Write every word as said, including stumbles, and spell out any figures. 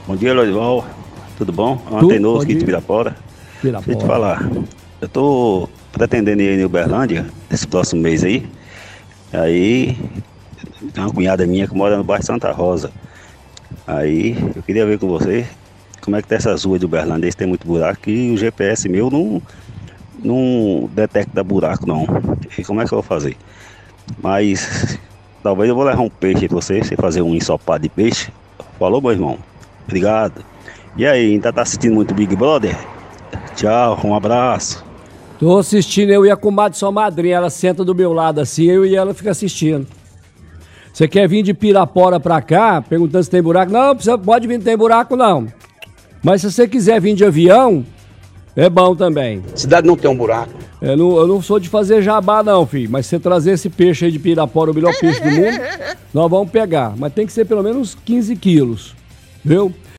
Bom dia, Lorival. Tudo bom? Tu, Antenoso aqui dia. de Pirapora. Pirapora. Deixa eu te falar. Eu tô pretendendo ir em Uberlândia esse próximo mês aí. Aí tem uma cunhada minha que mora no bairro Santa Rosa. Aí eu queria ver com você como é que tá essas ruas de Uberlândia. Se tem muito buraco e o G P S meu não, não detecta buraco não. E como é que eu vou fazer? Mas talvez eu vou levar um peixe pra você, você fazer um ensopado de peixe. Falou, meu irmão? Obrigado. E aí, ainda tá assistindo muito Big Brother? Tchau, um abraço. Tô assistindo, eu e a comadre sua madrinha, ela senta do meu lado assim, eu e ela fica assistindo. Você quer vir de Pirapora pra cá, perguntando se tem buraco? Não, precisa, pode vir, não tem buraco não. Mas se você quiser vir de avião, é bom também. Cidade não tem um buraco. Eu não, eu não sou de fazer jabá não, filho, mas se você trazer esse peixe aí de Pirapora, o melhor peixe do mundo, nós vamos pegar. Mas tem que ser pelo menos quinze quilos, viu?